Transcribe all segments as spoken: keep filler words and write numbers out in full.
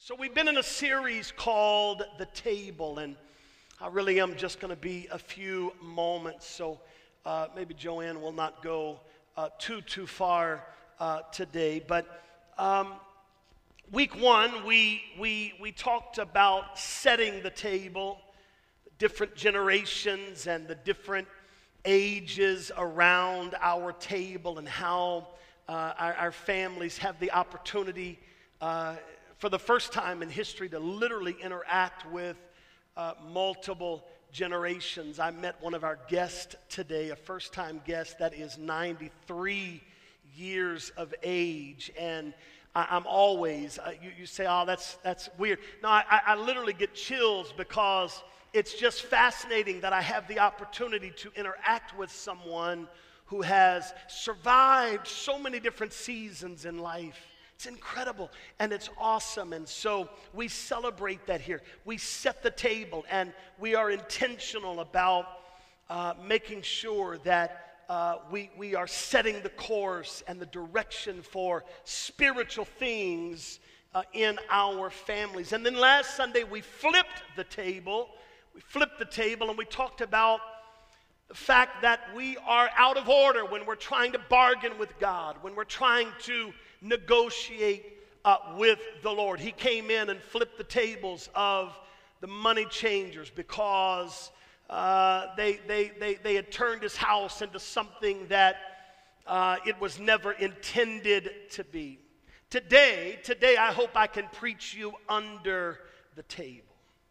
So we've been in a series called The Table, and I really am just going to be a few moments. So uh, maybe Joanne will not go uh, too, too far uh, today. But um, week one, we, we, we talked about setting the table, different generations and the different ages around our table, and how uh, our, our families have the opportunity uh, for the first time in history to literally interact with uh, multiple generations. I met one of our guests today, a first-time guest that is ninety-three years of age, and I, I'm always, uh, you, you say, oh, that's that's weird. No, I, I literally get chills because it's just fascinating that I have the opportunity to interact with someone who has survived so many different seasons in life. It's incredible, and it's awesome, and so we celebrate that here. We set the table, and we are intentional about uh, making sure that uh, we, we are setting the course and the direction for spiritual things uh, in our families. And then last Sunday, we flipped the table. We flipped the table, and we talked about the fact that we are out of order when we're trying to bargain with God, when we're trying to negotiate uh, with the Lord. He came in and flipped the tables of the money changers because uh, they, they, they, they had turned his house into something that uh, it was never intended to be. Today, today I hope I can preach you under the table.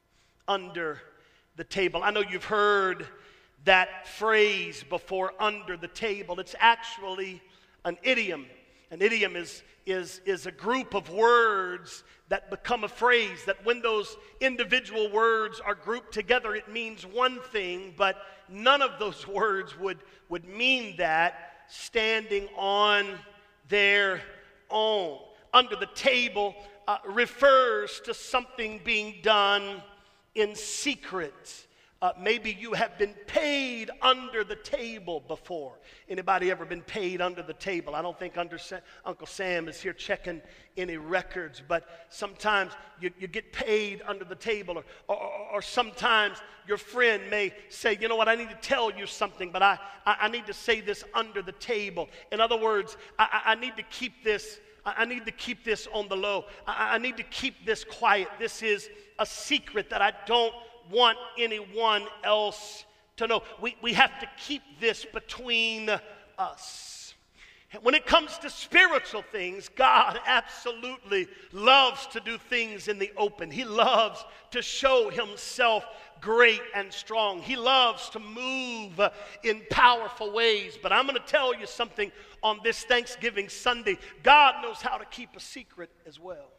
Under the table. I know you've heard that phrase before, under the table. It's actually an idiom. An idiom is, is, is a group of words that become a phrase, that when those individual words are grouped together, it means one thing, but none of those words would, would mean that standing on their own. Under the table uh, refers to something being done in secret. Uh, maybe you have been paid under the table before. Anybody ever been paid under the table? I don't think under Sa- Uncle Sam is here checking any records, but sometimes you, you get paid under the table, or, or, or sometimes your friend may say, you know what, I need to tell you something, but I, I, I need to say this under the table. In other words, I, I, I need to keep this I need to keep this on the low. I, I need to keep this quiet. This is a secret that I don't want anyone else to know. We, we have to keep this between us. And when it comes to spiritual things, God absolutely loves to do things in the open. He loves to show himself great and strong. He loves to move in powerful ways. But I'm going to tell you something on this Thanksgiving Sunday. God knows how to keep a secret as well.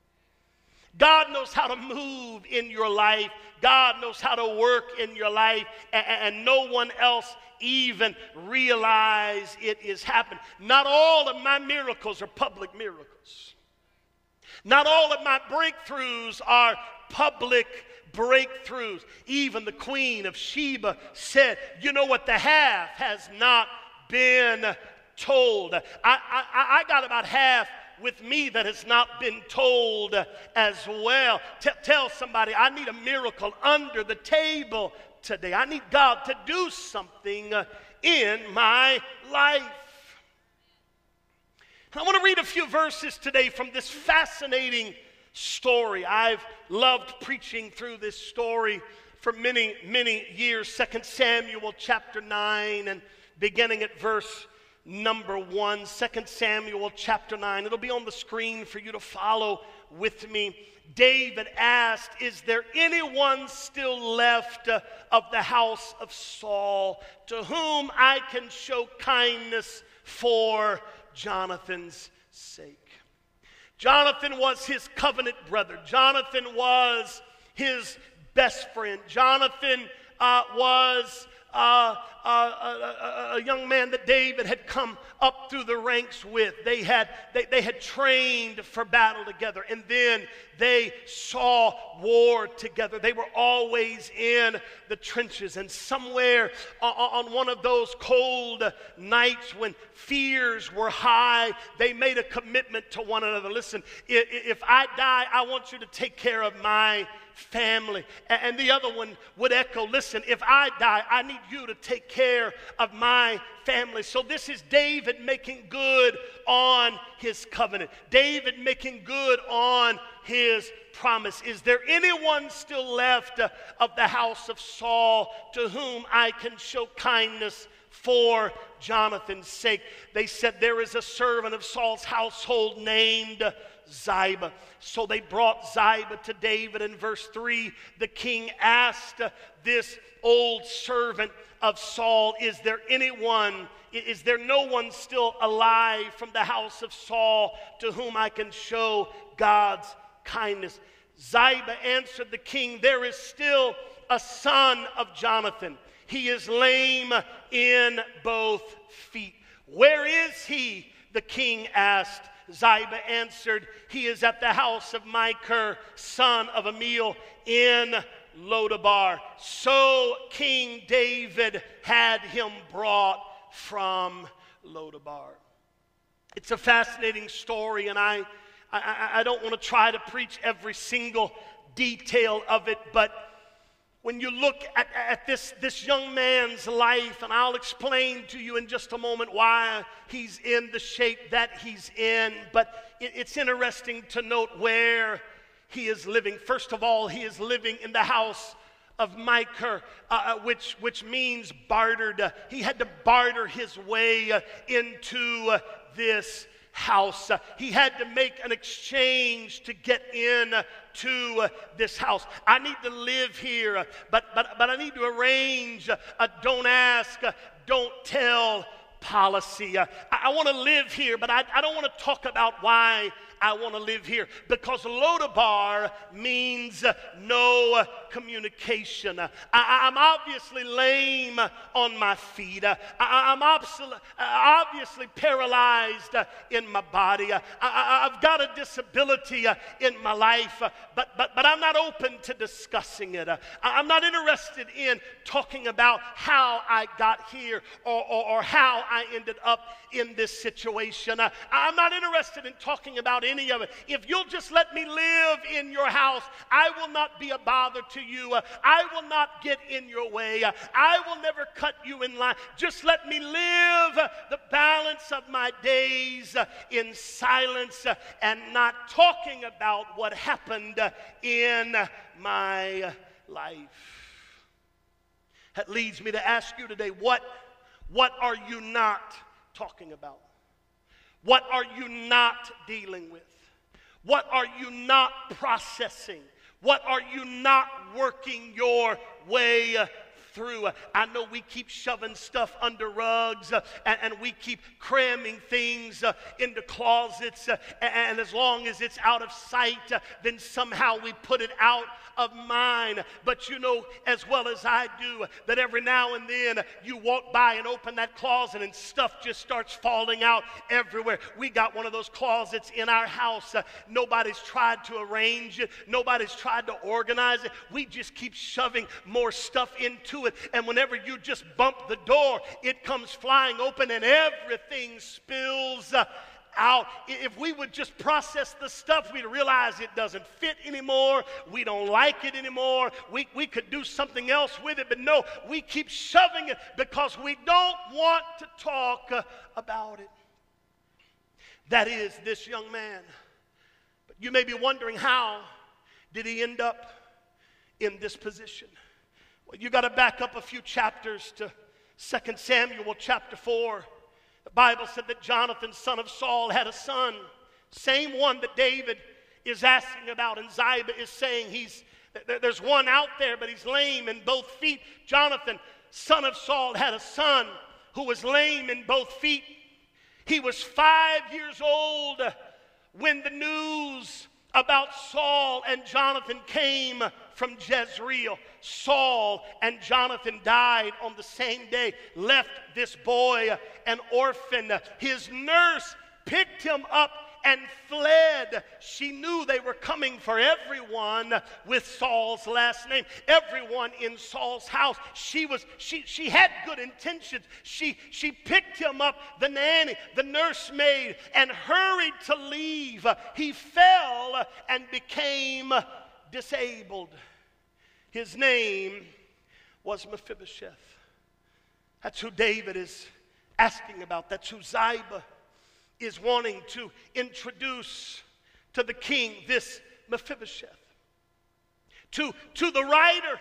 God knows how to move in your life. God knows how to work in your life, and, and no one else even realize it is happening. Not all of my miracles are public miracles. Not all of my breakthroughs are public breakthroughs. Even the Queen of Sheba said, you know what, the half has not been told. I, I, I got about half with me that has not been told as well. T- tell somebody, I need a miracle under the table today. I need God to do something in my life. I want to read a few verses today from this fascinating story. I've loved preaching through this story for many, many years. Second Samuel chapter nine, and beginning at verse number one. Second Samuel chapter nine. It'll be on the screen for you to follow with me. David asked, is there anyone still left uh, of the house of Saul to whom I can show kindness for Jonathan's sake? Jonathan was his covenant brother. Jonathan was his best friend. Jonathan uh, was uh, uh, a, a young man that David had come up through the ranks with. They had, they, they had trained for battle together, and then they saw war together. They were always in the trenches, and somewhere on, on one of those cold nights when fears were high, they made a commitment to one another. Listen, if, if I die, I want you to take care of my family. And the other one would echo, listen, if I die, I need you to take care of my family. So this is David making good on his covenant. David making good on his promise. Is there anyone still left uh, of the house of Saul to whom I can show kindness for Jonathan's sake? They said, there is a servant of Saul's household named Ziba. So they brought Ziba to David. In verse three, the king asked uh, this old servant of Saul, is there anyone, is there no one still alive from the house of Saul to whom I can show God's kindness? Ziba answered the king, there is still a son of Jonathan. He is lame in both feet. Where is he? The king asked. Ziba answered, he is at the house of Micah, son of Amiel, in Lodabar. So King David had him brought from Lodabar. It's a fascinating story, and I, I, I don't want to try to preach every single detail of it, but when you look at, at this, this young man's life, and I'll explain to you in just a moment why he's in the shape that he's in, but it, it's interesting to note where he is living. First of all, he is living in the house of Micah, uh, which, which means bartered. Uh, he had to barter his way uh, into uh, this house. Uh, he had to make an exchange to get in uh, to uh, this house. I need to live here, uh, but, but, but I need to arrange uh, a don't ask, uh, don't tell policy. Uh, I, I want to live here, but I, I don't want to talk about why I want to live here, because Lodabar means uh, no uh, communication. Uh, I, I'm obviously lame uh, on my feet. Uh, I, I'm obs- uh, obviously paralyzed uh, in my body. Uh, I, I've got a disability uh, in my life, uh, but, but, but I'm not open to discussing it. Uh, I'm not interested in talking about how I got here or, or, or how I ended up in this situation. Uh, I'm not interested in talking about any of it. If you'll just let me live in your house, I will not be a bother to you. Uh, I will not get in your way. Uh, I will never cut you in line. Just let me live uh, the balance of my days uh, in silence uh, and not talking about what happened uh, in uh, my life. That leads me to ask you today, what, what are you not talking about? What are you not dealing with? What are you not processing? What are you not working your way through? I know we keep shoving stuff under rugs uh, and, and we keep cramming things uh, into closets, uh, and, and as long as it's out of sight, uh, then somehow we put it out of mind. But you know as well as I do that every now and then you walk by and open that closet and stuff just starts falling out everywhere. We got one of those closets in our house. Uh, nobody's tried to arrange it. Nobody's tried to organize it. We just keep shoving more stuff into it. And whenever you just bump the door, it comes flying open and everything spills uh, out. If we would just process the stuff, we'd realize it doesn't fit anymore. We don't like it anymore. We, we could do something else with it, but no, we keep shoving it because we don't want to talk uh, about it. That is this young man. But you may be wondering, how did he end up in this position? Well, you got to back up a few chapters to Second Samuel chapter four. The Bible said that Jonathan, son of Saul, had a son, same one that David is asking about, and Ziba is saying he's there's one out there, but he's lame in both feet. Jonathan, son of Saul, had a son who was lame in both feet. He was five years old when the news about Saul and Jonathan came from Jezreel. Saul and Jonathan died on the same day, left this boy an orphan. His nurse picked him up and fled. She knew they were coming for everyone with Saul's last name, everyone in Saul's house. She was she she had good intentions. She she picked him up, the nanny, the nursemaid, and hurried to leave. He fell and became disabled. His name was Mephibosheth. That's who David is asking about. That's who Ziba is wanting to introduce to the king, this Mephibosheth. To, to the writer,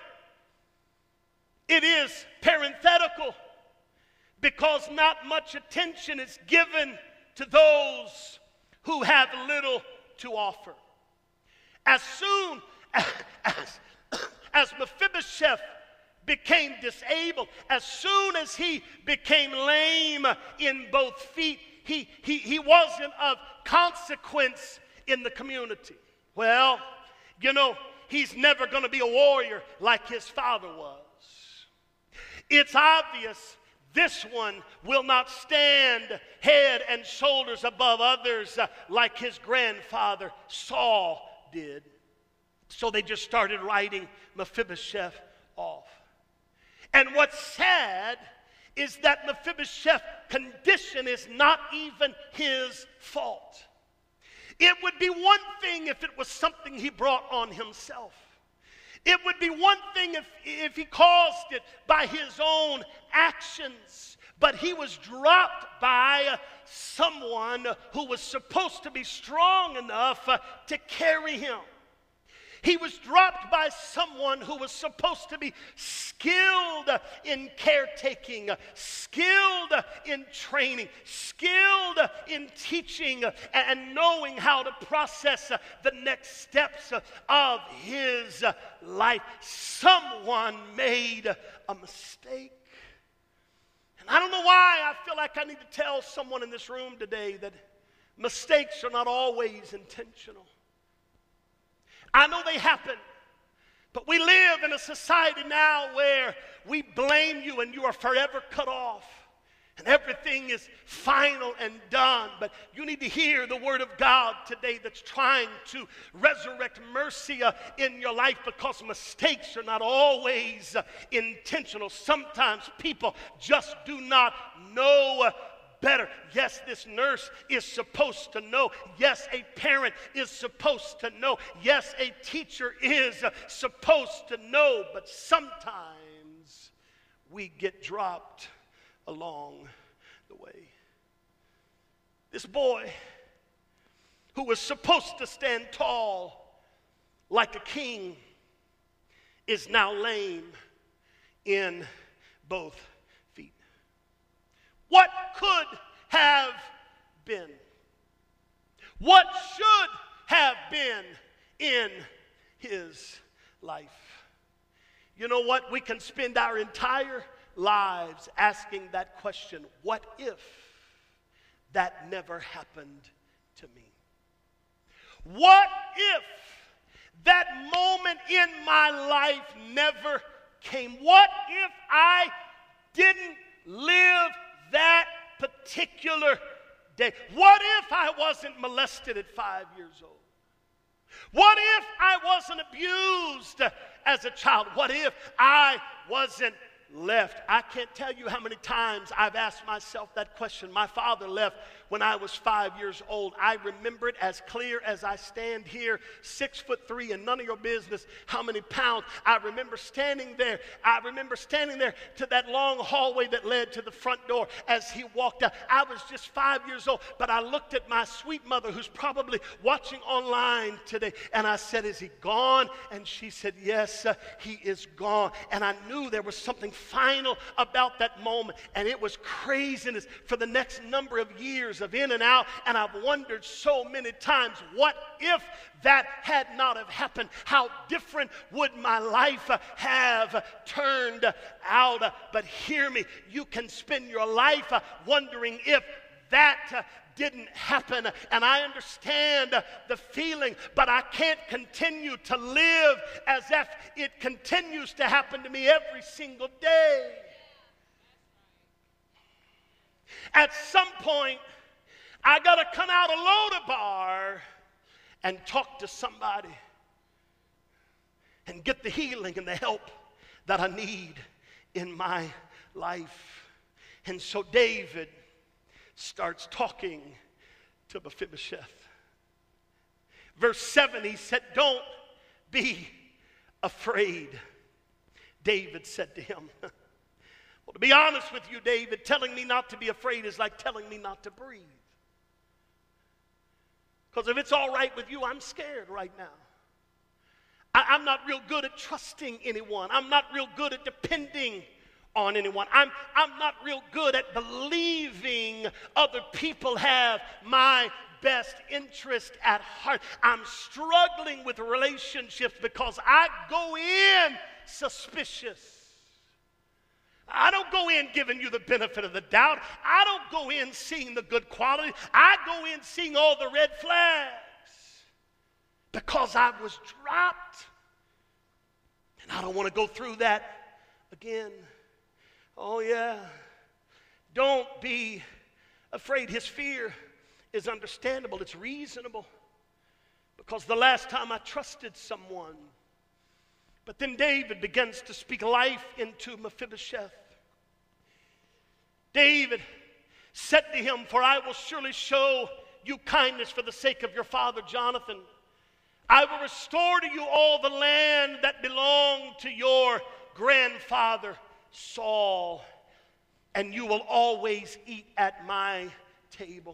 it is parenthetical because not much attention is given to those who have little to offer. As soon as, as, as Mephibosheth became disabled, as soon as he became lame in both feet, He, he, he wasn't of consequence in the community. Well, you know, he's never going to be a warrior like his father was. It's obvious this one will not stand head and shoulders above others uh, like his grandfather Saul did. So they just started writing Mephibosheth off. And what's sad is that Mephibosheth's condition is not even his fault. It would be one thing if it was something he brought on himself. It would be one thing if, if he caused it by his own actions. But he was dropped by someone who was supposed to be strong enough to carry him. He was dropped by someone who was supposed to be skilled in caretaking, skilled in training, skilled in teaching, and knowing how to process the next steps of his life. Someone made a mistake. And I don't know why I feel like I need to tell someone in this room today that mistakes are not always intentional. I know they happen, but we live in a society now where we blame you and you are forever cut off. And everything is final and done. But you need to hear the word of God today that's trying to resurrect mercy uh, in your life, because mistakes are not always uh, intentional. Sometimes people just do not know uh, better. Yes, this nurse is supposed to know. Yes, a parent is supposed to know. Yes, a teacher is uh, supposed to know. But sometimes we get dropped along the way. This boy who was supposed to stand tall like a king is now lame in both feet. What could have been? What should have been in his life? You know what? We can spend our entire lives asking that question. What if that never happened to me? What if that moment in my life never came? What if I didn't live that particular day? What if I wasn't molested at five years old? What if I wasn't abused as a child? What if I wasn't left? I can't tell you how many times I've asked myself that question. My father left when I was five years old. I remember it as clear as I stand here, six foot three and none of your business how many pounds. I remember standing there. I remember standing there to that long hallway that led to the front door as he walked out. I was just five years old, but I looked at my sweet mother, who's probably watching online today, and I said, "Is he gone?" And she said, "Yes, uh, he is gone." And I knew there was something final about that moment, and it was craziness for the next number of years of in and out. And I've wondered so many times, what if that had not have happened? How different would my life uh, have turned out? But hear me, you can spend your life uh, wondering if that uh, didn't happen, and I understand uh, the feeling, but I can't continue to live as if it continues to happen to me every single day. At some point, I got to come out of Lodabar and talk to somebody and get the healing and the help that I need in my life. And so David starts talking to Mephibosheth. Verse seven, he said, "Don't be afraid." David said to him, well, to be honest with you, David, telling me not to be afraid is like telling me not to breathe. Because if it's all right with you, I'm scared right now. I, I'm not real good at trusting anyone. I'm not real good at depending on anyone. I'm, I'm not real good at believing other people have my best interest at heart. I'm struggling with relationships because I go in suspicious. I don't go in giving you the benefit of the doubt. I don't go in seeing the good quality. I go in seeing all the red flags because I was dropped. And I don't want to go through that again. Oh, yeah. Don't be afraid. His fear is understandable. It's reasonable. Because the last time I trusted someone. But then David begins to speak life into Mephibosheth. David said to him, "For I will surely show you kindness for the sake of your father Jonathan. I will restore to you all the land that belonged to your grandfather Saul, and you will always eat at my table."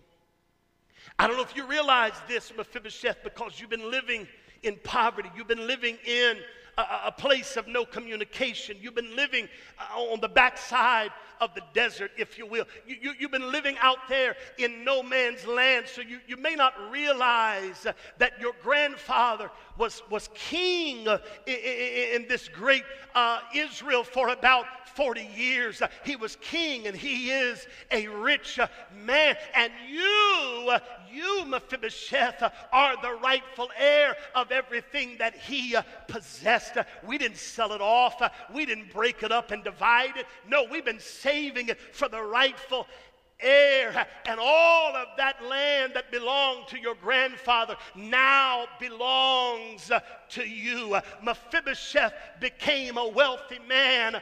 I don't know if you realize this, Mephibosheth, because you've been living in poverty. You've been living in a, a place of no communication. You've been living uh, on the backside of the desert, if you will. You, you, you've been living out there in no man's land, so you, you may not realize uh, that your grandfather was, was king uh, in, in, in this great uh, Israel for about forty years. Uh, he was king, and he is a rich uh, man. And you, uh, you, Mephibosheth, uh, are the rightful heir of everything that he uh, possessed. Uh, we didn't sell it off. Uh, we didn't break it up and divide it. No, we've been saving it for the rightful heir. And all of that land that belonged to your grandfather now belongs uh, to you. Uh, Mephibosheth became a wealthy man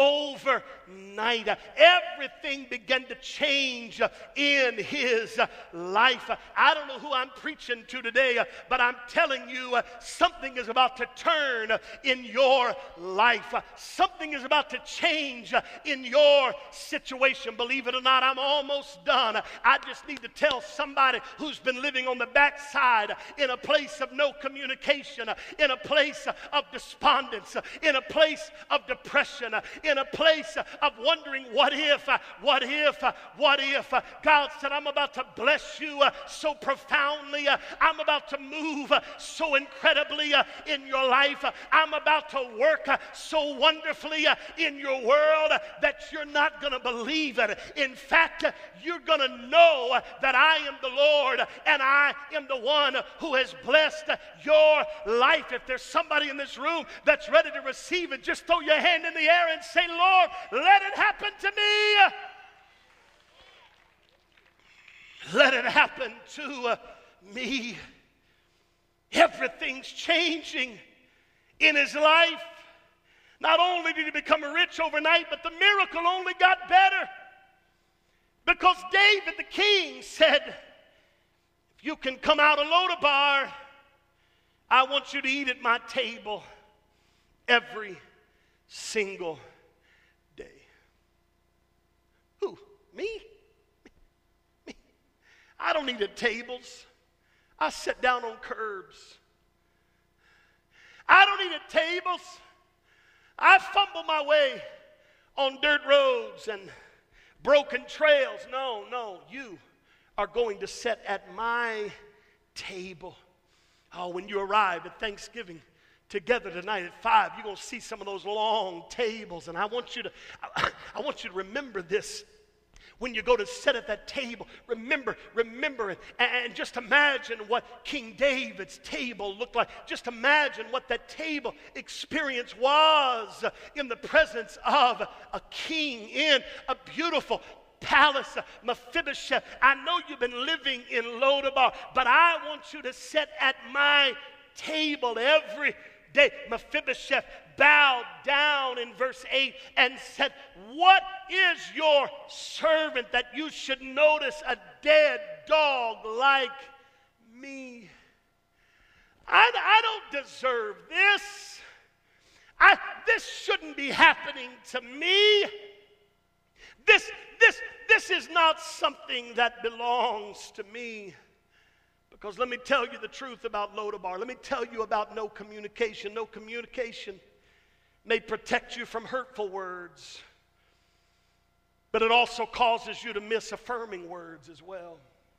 overnight. Uh, everything began to change uh, in his uh, life. Uh, I don't know who I'm preaching to today, uh, but I'm telling you uh, something is about to turn uh, in your life. Uh, something is about to change uh, in your situation. Believe it or not, I'm almost done. Uh, I just need to tell somebody who's been living on the backside uh, in a place of no communication, uh, in a place uh, of despondence, uh, in a place of depression, uh, in a place of wondering, what if, uh, what if, uh, what if. Uh, God said, I'm about to bless you uh, so profoundly. Uh, I'm about to move uh, so incredibly uh, in your life. Uh, I'm about to work uh, so wonderfully uh, in your world uh, that you're not going to believe it. In fact, uh, you're going to know uh, that I am the Lord uh, and I am the one uh, who has blessed uh, your life. If there's somebody in this room that's ready to receive it, just throw your hand in the air and say, Lord, let it happen to me. Let it happen to uh, me. Everything's changing in his life. Not only did he become rich overnight, but the miracle only got better. Because David the king said, if you can come out of Lodabar, I want you to eat at my table every single day. Who? Me? Me? I don't eat at tables. I sit down on curbs. I don't eat at tables. I fumble my way on dirt roads and broken trails. No, no, you are going to sit at my table. Oh, when you arrive at Thanksgiving together tonight at five, you're going to see some of those long tables. And I want you to, I, I want you to remember this. When you go to sit at that table, remember, remember it. And just imagine what King David's table looked like. Just imagine what that table experience was in the presence of a king in a beautiful palace. Mephibosheth, I know you've been living in Lodabar, but I want you to sit at my table every day. Mephibosheth bowed down in verse eight and said, what is your servant that you should notice a dead dog like me? I, I don't deserve this. I, this shouldn't be happening to me. This, this, this is not something that belongs to me. Because let me tell you the truth about Lodabar. Let me tell you about no communication. No communication may protect you from hurtful words, but it also causes you to miss affirming words as well.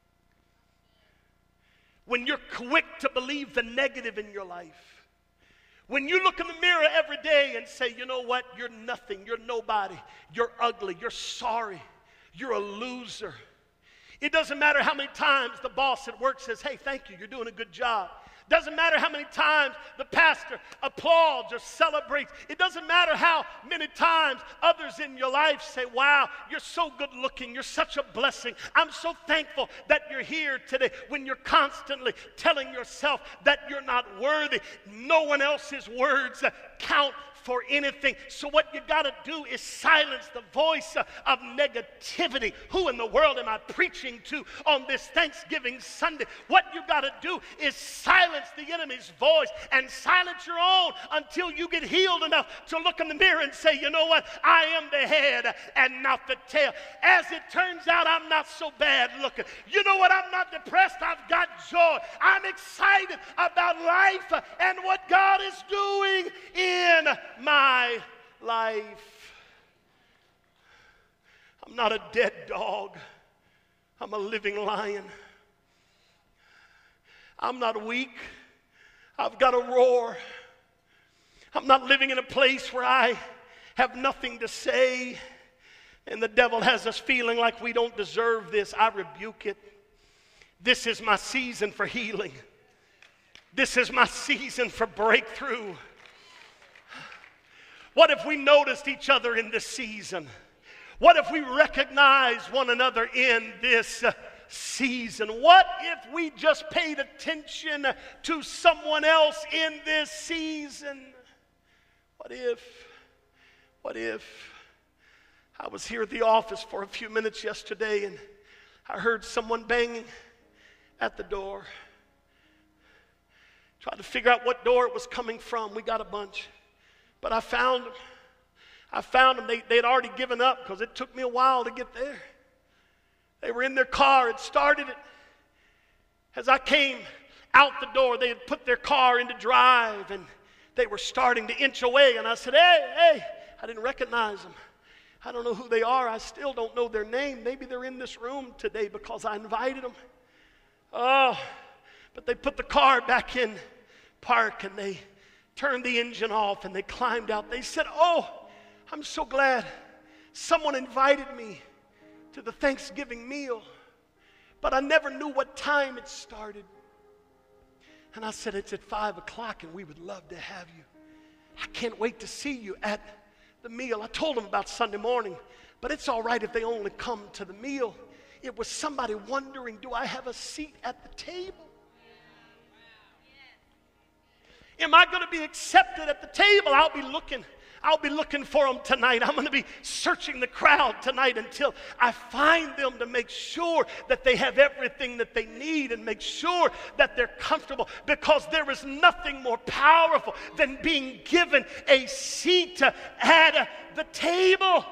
When you're quick to believe the negative in your life, when you look in the mirror every day and say, you know what, you're nothing, you're nobody, you're ugly, you're sorry, you're a loser. It doesn't matter how many times the boss at work says, hey, thank you, you're doing a good job. Doesn't matter how many times the pastor applauds or celebrates. It doesn't matter how many times others in your life say, wow, you're so good looking. You're such a blessing. I'm so thankful that you're here today. When you're constantly telling yourself that you're not worthy, no one else's words count for anything. So what you got to do is silence the voice of negativity. Who in the world am I preaching to on this Thanksgiving Sunday? What you got to do is silence the enemy's voice and silence your own until you get healed enough to look in the mirror and say, you know what? I am the head and not the tail. As it turns out, I'm not so bad looking. You know what? I'm not depressed. I've got joy. I'm excited about life and what God is doing in my life. I'm not a dead dog. I'm a living lion. I'm not weak. I've got a roar. I'm not living in a place where I have nothing to say and the devil has us feeling like we don't deserve this. I rebuke it. This is my season for healing. This is my season for breakthrough. What if we noticed each other in this season? What if we recognized one another in this uh, season? What if we just paid attention to someone else in this season? What if, what if I was here at the office for a few minutes yesterday and I heard someone banging at the door. Tried to figure out what door it was coming from. We got a bunch. But I found them. I found them. They, they had already given up because it took me a while to get there. They were in their car. It started it. As I came out the door, they had put their car into drive and they were starting to inch away. And I said, hey, hey. I didn't recognize them. I don't know who they are. I still don't know their name. Maybe they're in this room today because I invited them. Oh, but they put the car back in park and they turned the engine off and they climbed out. They said, oh, I'm so glad someone invited me to the Thanksgiving meal, but I never knew what time it started. And I said, it's at five o'clock and we would love to have you. I can't wait to see you at the meal. I told them about Sunday morning, but it's all right if they only come to the meal. It was somebody wondering, do I have a seat at the table? Am I going to be accepted at the table? I'll be looking. I'll be looking for them tonight. I'm going to be searching the crowd tonight until I find them to make sure that they have everything that they need and make sure that they're comfortable, because there is nothing more powerful than being given a seat at the table.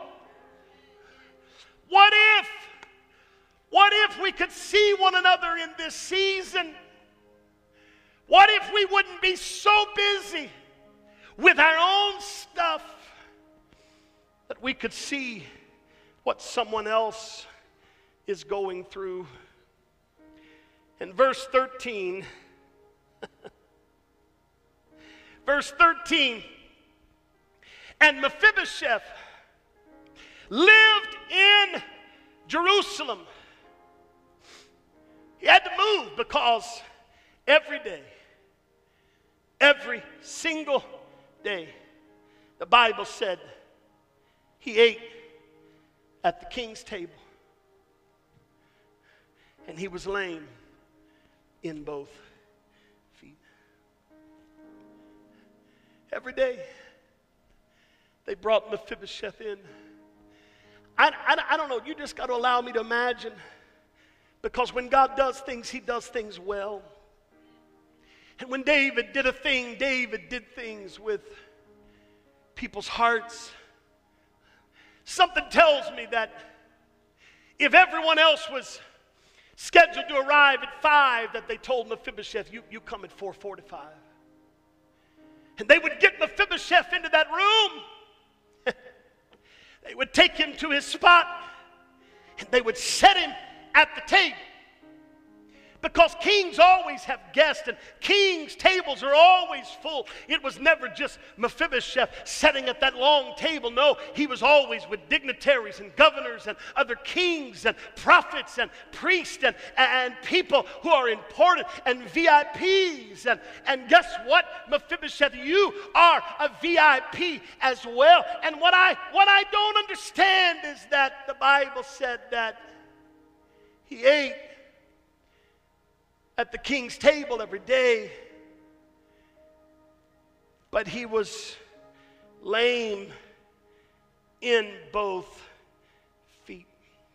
What if, what if we could see one another in this season? What if we wouldn't be so busy with our own stuff that we could see what someone else is going through? In verse thirteen, verse thirteen, and Mephibosheth lived in Jerusalem. He had to move because every day, every single day, the Bible said he ate at the king's table. And he was lame in both feet. Every day, they brought Mephibosheth in. I, I, I don't know, you just got to allow me to imagine. Because when God does things, he does things well. And when David did a thing, David did things with people's hearts. Something tells me that if everyone else was scheduled to arrive at five, that they told Mephibosheth, you, you come at four forty-five. And they would get Mephibosheth into that room. They would take him to his spot, and they would set him at the table. Because kings always have guests, and kings' tables are always full. It was never just Mephibosheth sitting at that long table. No, he was always with dignitaries and governors and other kings and prophets and priests and, and people who are important and V I Ps. And, and guess what, Mephibosheth, you are a V I P as well. And what I, what I don't understand is that the Bible said that he ate at the king's table every day, but he was lame in both feet.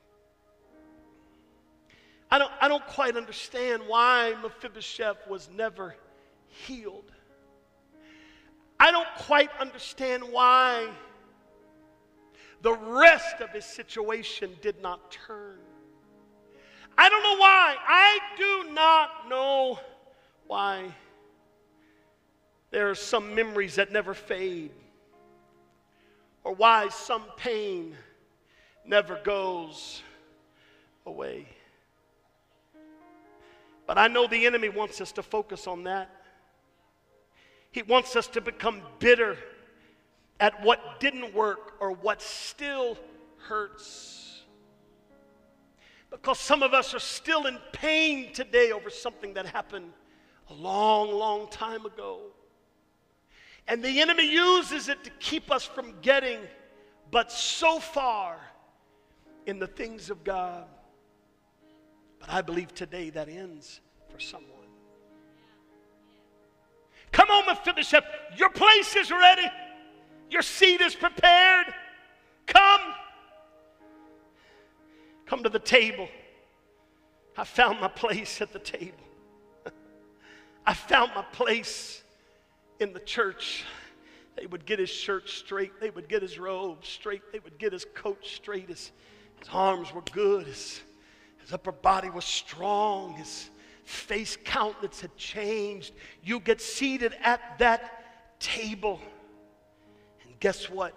I don't, I don't quite understand why Mephibosheth was never healed. I don't quite understand why the rest of his situation did not turn. I don't know why. I do not know why. There are some memories that never fade, or why some pain never goes away. But I know the enemy wants us to focus on that. He wants us to become bitter at what didn't work or what still hurts. Because some of us are still in pain today over something that happened a long, long time ago. And the enemy uses it to keep us from getting but so far in the things of God. But I believe today that ends for someone. Come on, Mephibosheth, your place is ready. Your seat is prepared. Come. Come to the table. I found my place at the table. I found my place in the church. They would get his shirt straight. They would get his robe straight. They would get his coat straight. His, his arms were good. His, his upper body was strong. His face countenance had changed. You get seated at that table. And guess what?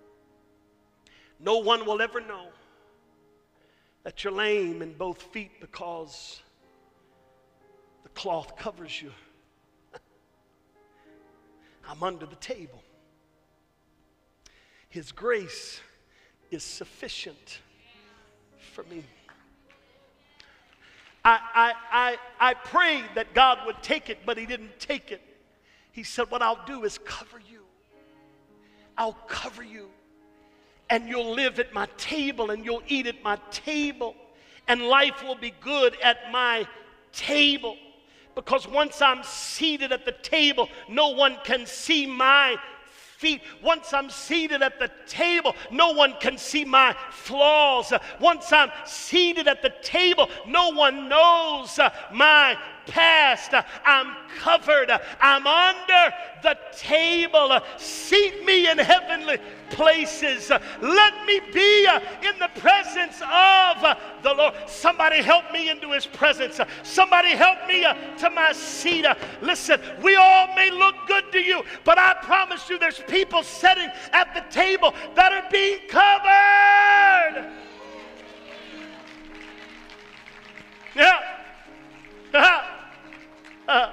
No one will ever know that you're lame in both feet because the cloth covers you. I'm under the table. His grace is sufficient for me. I, I, I, I prayed that God would take it, but he didn't take it. He said, what I'll do is cover you. I'll cover you. And you'll live at my table, and you'll eat at my table, and life will be good at my table. Because once I'm seated at the table, no one can see my feet. Once I'm seated at the table, no one can see my flaws. Once I'm seated at the table, no one knows my past. I'm covered. I'm under the table. Seat me in heavenly places. Let me be in the presence of the Lord. Somebody help me into his presence. Somebody help me to my seat. Listen, we all may look good to you, but I promise you there's people sitting at the table that are being covered. Yeah. Uh,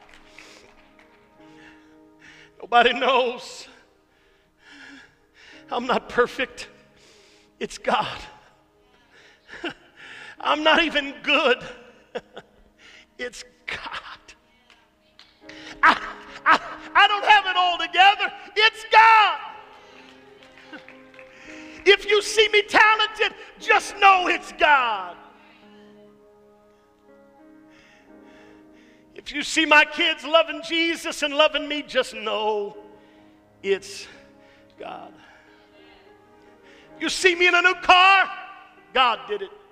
nobody knows. I'm not perfect. It's God. I'm not even good. It's God. I, I, I don't have it all together. It's God. If you see me talented, just know it's God. If you see my kids loving Jesus and loving me, just know it's God. You see me in a new car, God did it.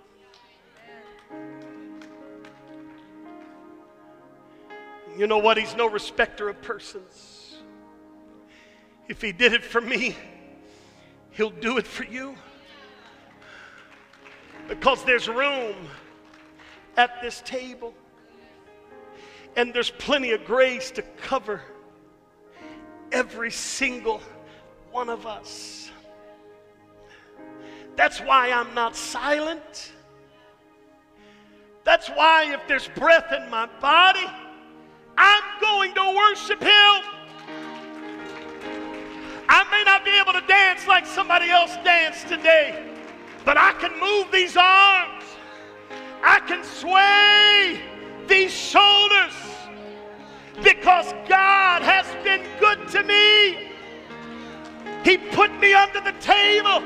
You know what? He's no respecter of persons. If he did it for me, he'll do it for you. Because there's room at this table. And there's plenty of grace to cover every single one of us. That's why I'm not silent. That's why if there's breath in my body, I'm going to worship him. I may not be able to dance like somebody else danced today, but I can move these arms. I can sway these shoulders because God has been good to me. He put me under the table,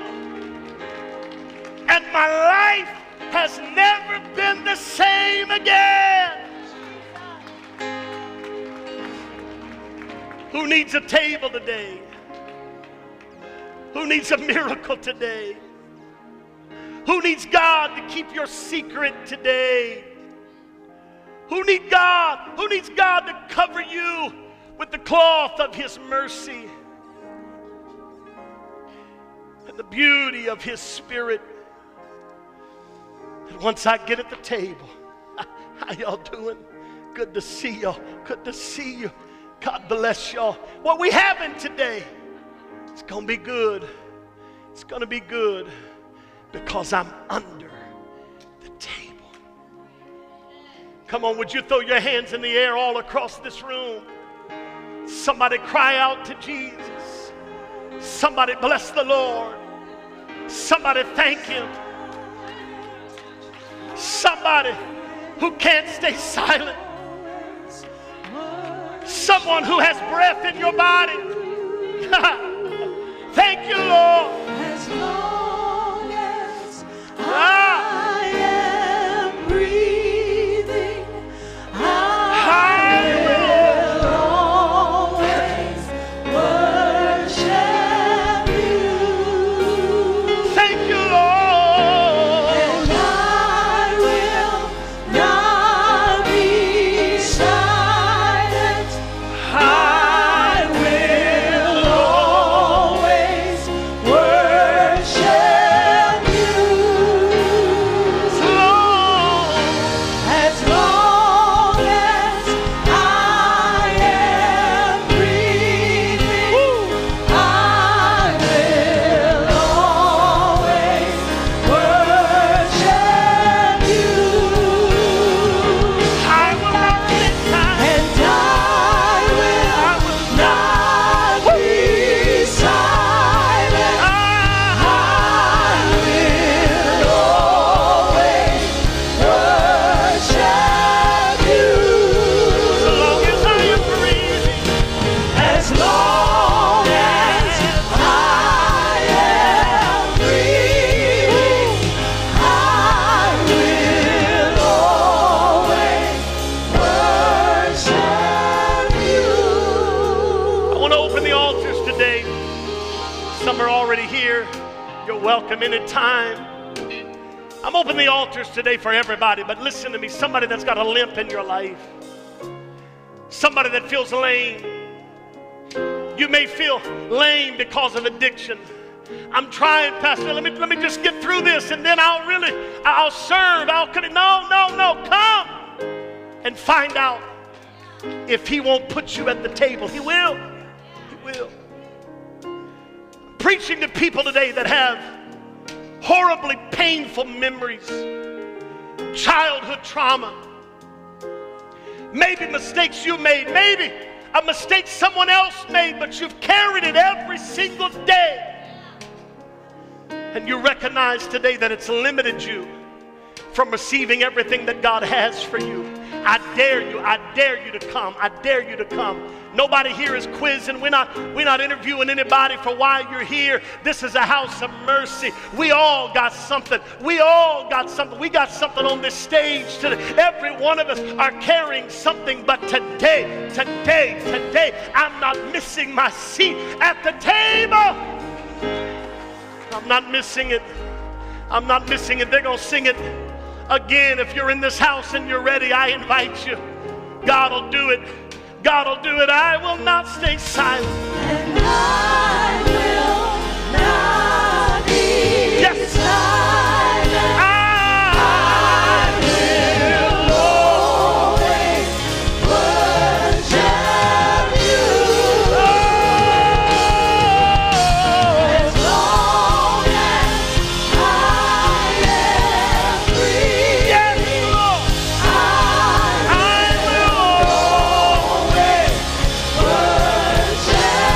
and my life has never been the same again. Who needs a table today? Who needs a miracle today? Who needs God to keep your secret today? Who needs God? Who needs God to cover you with the cloth of his mercy and the beauty of his spirit? And once I get at the table, how y'all doing? Good to see y'all. Good to see you. God bless y'all. What we having today, it's going to be good. It's going to be good because I'm under the table. Come on, would you throw your hands in the air all across this room? Somebody cry out to Jesus. Somebody bless the Lord. Somebody thank him. Somebody who can't stay silent. Someone who has breath in your body. Thank you, Lord. As long as Ah. I am breathing, I I will always worship you. Thank you, Lord. And I will not be silent. I will always worship you. Lord. As long as I am breathing, I will always worship you. I will not be silent. And I will not be silent. I will always worship As long you. as I am breathing, As long as I am breathing, I will always worship you. I want to open the altars today. Some are already here. You're welcome anytime. I'm opening the altars today for everybody, but listen to me. Somebody that's got a limp in your life. Somebody that feels lame. You may feel lame because of addiction. I'm trying, Pastor. Let me, let me just get through this and then I'll really, I'll serve. I'll come. No, no, no. Come and find out if he won't put you at the table. He will. He will. Preaching to people today that have horribly painful memories, childhood trauma, maybe mistakes you made, maybe a mistake someone else made, but you've carried it every single day. And you recognize today that it's limited you from receiving everything that God has for you. I dare you, I dare you to come. I dare you to come. Nobody here is quizzing. We're not, we're not interviewing anybody for why you're here. This is a house of mercy. We all got something. We all got something. We got something on this stage today. Every one of us are carrying something. But today, today, today, I'm not missing my seat at the table. I'm not missing it. I'm not missing it. They're going to sing it again. If you're in this house and you're ready, I invite you. God will do it. God will do it. I will not stay silent. And I will not be Yes. silent. I, I will always worship you. As long as I am free, yes, Lord. I I will. will always worship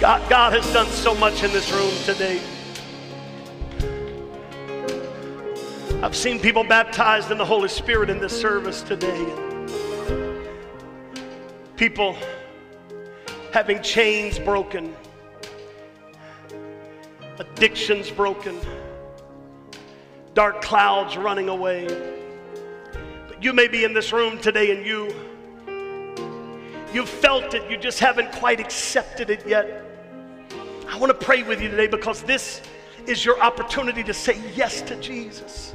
God, God has done so much in this room today. I've seen people baptized in the Holy Spirit in this service today. People having chains broken, addictions broken, dark clouds running away. But you may be in this room today and you, you've felt it, you just haven't quite accepted it yet. I want to pray with you today because this is your opportunity to say yes to Jesus.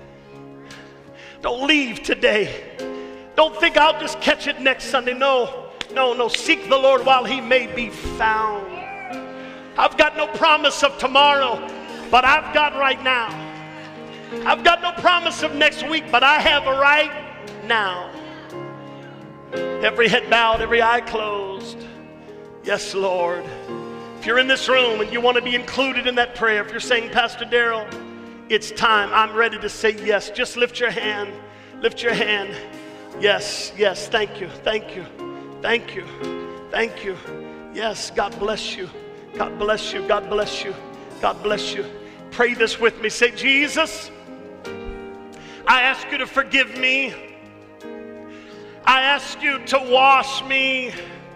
Don't leave today. Don't think I'll just catch it next Sunday. No, no, no. Seek the Lord while he may be found. I've got no promise of tomorrow, but I've got right now. I've got no promise of next week, but I have a right now. Every head bowed, every eye closed. Yes, Lord. If you're in this room and you want to be included in that prayer, if you're saying, Pastor Darrell, it's time, I'm ready to say yes, just lift your hand. Lift your hand. Yes, yes, thank you, thank you, thank you, thank you. Yes, God bless you. God bless you, God bless you, God bless you. Pray this with me. Say, Jesus, I ask you to forgive me. I ask you to wash me.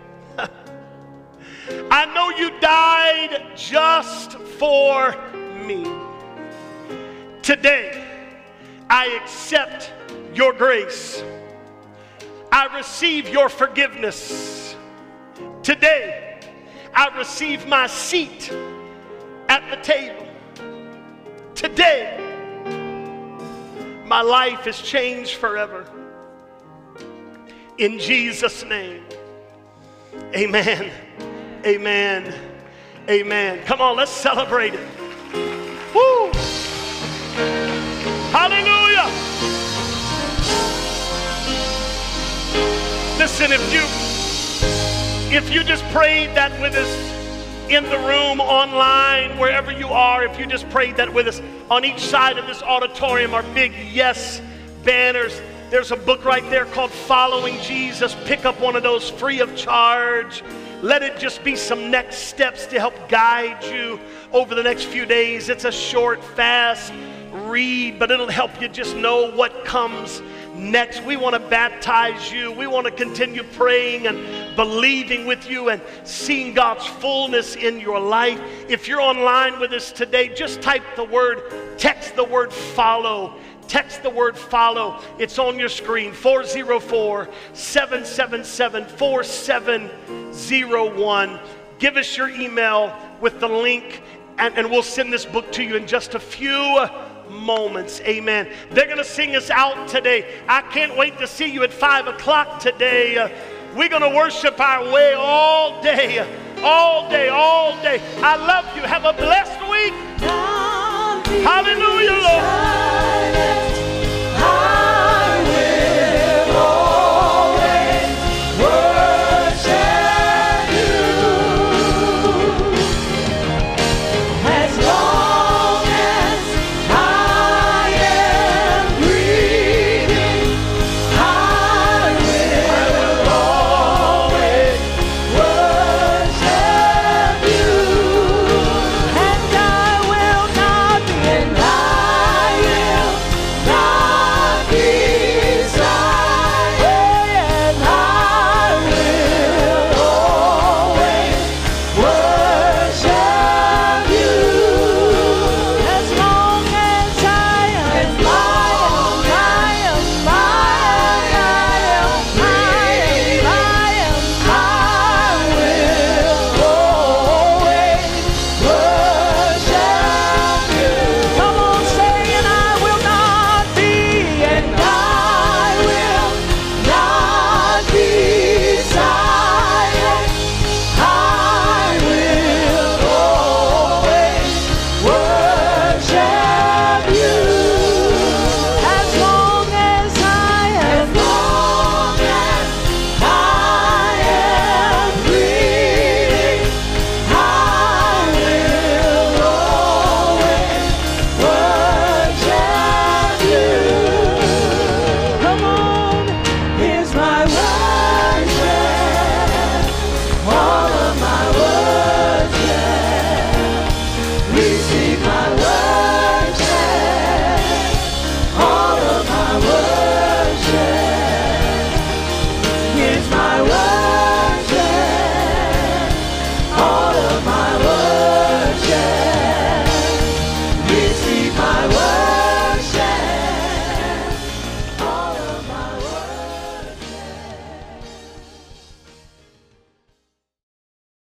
I know you died just for me. Today, I accept your grace. I receive your forgiveness. Today, I receive my seat at the table. Today, my life is changed forever. In Jesus' name, amen, amen, amen. Come on, let's celebrate it. Woo! Hallelujah! Listen, if you if you just prayed that with us in the room, online, wherever you are, if you just prayed that with us, on each side of this auditorium are big yes banners. There's a book right there called Following Jesus. Pick up one of those free of charge. Let it just be some next steps to help guide you over the next few days. It's a short, fast read, but it'll help you just know what comes next. We want to baptize you. We want to continue praying and believing with you and seeing God's fullness in your life. If you're online with us today, just type the word, text the word follow. Text the word follow. It's on your screen, four oh four, seven seven seven, four seven oh one. Give us your email with the link, and, and we'll send this book to you in just a few moments. Amen. They're going to sing us out today. I can't wait to see you at five o'clock today. Uh, we're going to worship our way all day, all day, all day. I love you. Have a blessed week. Hallelujah, Lord.